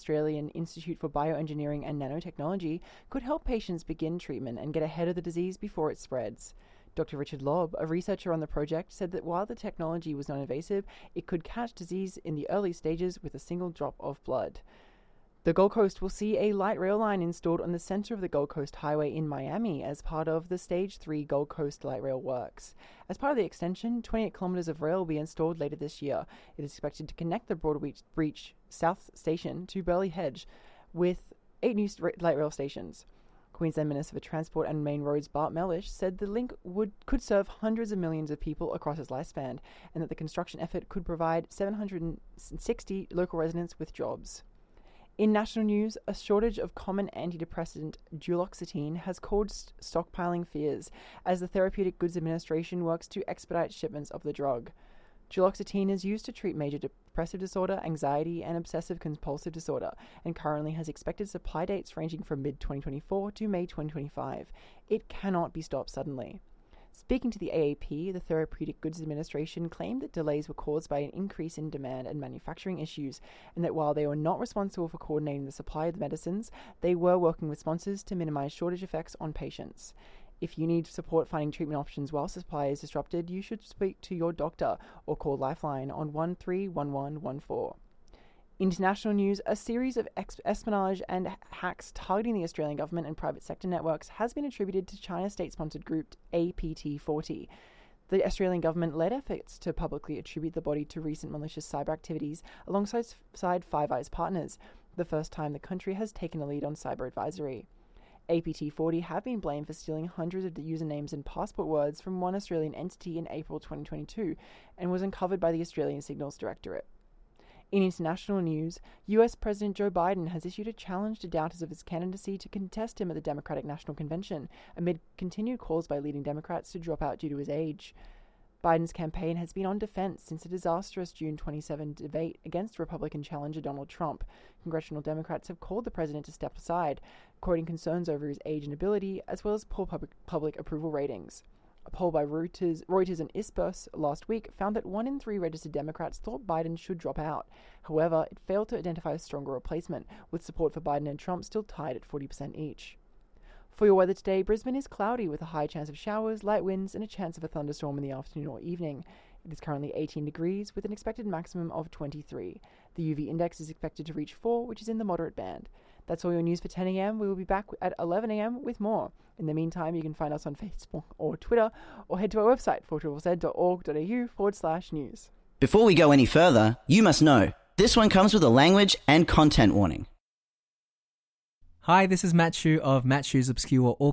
Australian Institute for Bioengineering and Nanotechnology could help patients begin treatment and get ahead of the disease before it spreads. Dr. Richard Lobb, a researcher on the project, said that while the technology was non-invasive, it could catch disease in the early stages with a single drop of blood. The Gold Coast will see a light rail line installed on the centre of the Gold Coast Highway in Miami as part of the Stage 3 Gold Coast Light Rail works. As part of the extension, 28 kilometres of rail will be installed later this year. It is expected to connect the Broadbeach South Station to Burleigh Hedge with 8 new light rail stations. Queensland Minister for Transport and Main Roads Bart Mellish said the link could serve hundreds of millions of people across its lifespan, and that the construction effort could provide 760 local residents with jobs. In national news, a shortage of common antidepressant duloxetine has caused stockpiling fears as the Therapeutic Goods Administration works to expedite shipments of the drug. Duloxetine is used to treat major depressive disorder, anxiety, and obsessive-compulsive disorder, and currently has expected supply dates ranging from mid-2024 to May 2025. It cannot be stopped suddenly. Speaking to the AAP, the Therapeutic Goods Administration claimed that delays were caused by an increase in demand and manufacturing issues, and that while they were not responsible for coordinating the supply of the medicines, they were working with sponsors to minimize shortage effects on patients. If you need support finding treatment options while supply is disrupted, you should speak to your doctor or call Lifeline on 131114. International news, a series of espionage and hacks targeting the Australian government and private sector networks has been attributed to China's state-sponsored group APT40. The Australian government led efforts to publicly attribute the body to recent malicious cyber activities alongside Five Eyes partners, the first time the country has taken a lead on cyber advisory. APT40 have been blamed for stealing hundreds of usernames and passport words from one Australian entity in April 2022 and was uncovered by the Australian Signals Directorate. In international news, US President Joe Biden has issued a challenge to doubters of his candidacy to contest him at the Democratic National Convention, amid continued calls by leading Democrats to drop out due to his age. Biden's campaign has been on defense since a disastrous June 27 debate against Republican challenger Donald Trump. Congressional Democrats have called the president to step aside, quoting concerns over his age and ability, as well as poor public approval ratings. A poll by Reuters and Ipsos last week found that 1 in 3 registered Democrats thought Biden should drop out. However, it failed to identify a stronger replacement, with support for Biden and Trump still tied at 40% each. For your weather today, Brisbane is cloudy with a high chance of showers, light winds, and a chance of a thunderstorm in the afternoon or evening. It is currently 18 degrees with an expected maximum of 23. The UV index is expected to reach 4, which is in the moderate band. That's all your news for 10 a.m. We will be back at 11 a.m. with more. In the meantime, you can find us on Facebook or Twitter, or head to our website, 4ZZ.org.au/news. Before we go any further, you must know, this one comes with a language and content warning. Hi, this is Matt Shu of Matt Shu's Obscure or